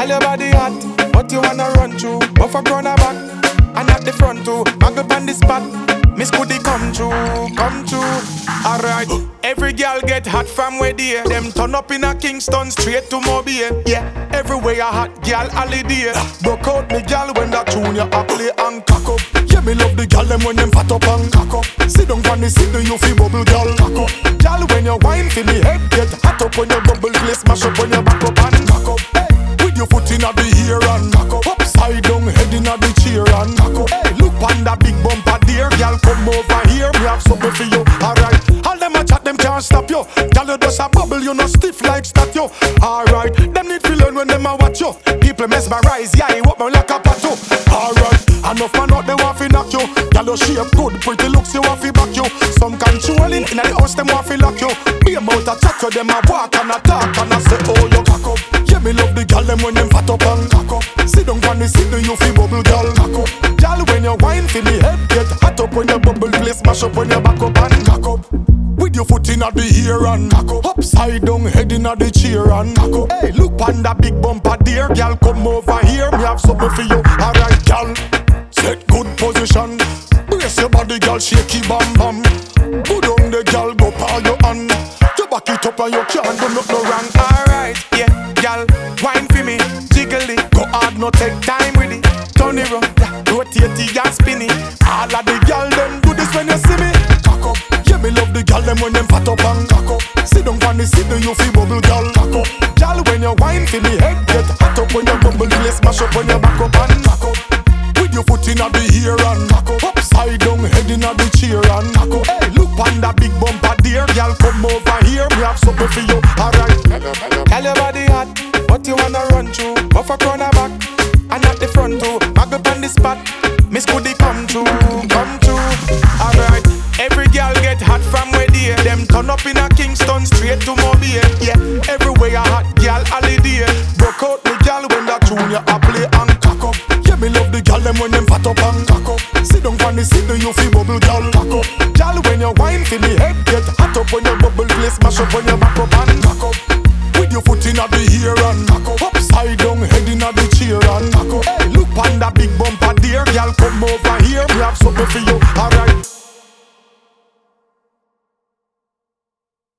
Tell your body hot, but you wanna run through. But for corner back, and at the front too. Mag up on the spot, Miss Goody come true, come true. Alright, every girl get hot from where they. Them turn up in a Kingston straight to Mobile. Yeah, everywhere a hot girl holiday. Broke out me girl when that tune you a play and cock up. Yeah, me love the girl them when them fat up and cock up. Sit down on the seat, you feel bubble girl cock up. Girl when you wine for me head get hot up when you bubble play smash up when you back up and cock up. Hey, with your foot in the ear and cock up. Upside down head in the chair and cock up. Hey, look on that big bumper dear. Girl come over here, me have something for you. Alright, all them a chat them can't stop you. Girl you just a bubble, you no stiff like statue. Alright, them need to learn when them a watch you. People mesmerize, yeah, you walk me like a pato. Alright, enough man out they want fi knock you. Girl you shape good, pretty looks you want fi back you. Some controlling in the house them want fi lock you. Be about a chat you, them a walk and a talk and a say oh you cock up. Yeah, me love the girl them when them fat up and cock up. Sit down on the seat, you fi bubble girl cock up. Girl when you wine fi me head get hot up when you bubble play smash up when you back up and cock up. With your foot in the ear and cock up. Upside down head in the chair and cock up. Hey, look on that big bumper dear. Girl come over here, me have something for you. Alright girl, set good position. Brace your body girl, shake it bam bam. Go down the girl, go par your hand. You back it up and you can't do nothing wrong. Alright, yeah, girl, wine for me, jiggle it. Go hard, no take time with it. Turn it round, rotate it and spin it. All of the girl them do this when you see me. Cock up, yeah me love the girl them when them fat up and cock up. Sit down on the seat, you feel bubble girl cock up. Girl when you wine for me head get hot up when you bubble play smash up when you back up and cock up. With your foot in the ear and cock up. Upside down head in the chair and cock up. Hey, look on that big bumper dear. Girl come over here, me have something for you. Alright, tell your body hot, but you wanna run through. But for corner back, and at the front too. Mag up on the spot, Miss Goody come true, come true. Alright, every girl get hot from where they. Them turn up in a Kingston straight to Mobile. Yeah, everywhere a hot girl holiday. Broke out me girl when that tune you a play and cock up. Yeah, me love the girl them when them fat up and cock up. Sit down on the seat, you feel bubble girl cock up. Girl when you wine for me head get hot up when you bubble play smash up when you back up and cock up. With your foot in the ear and cock up.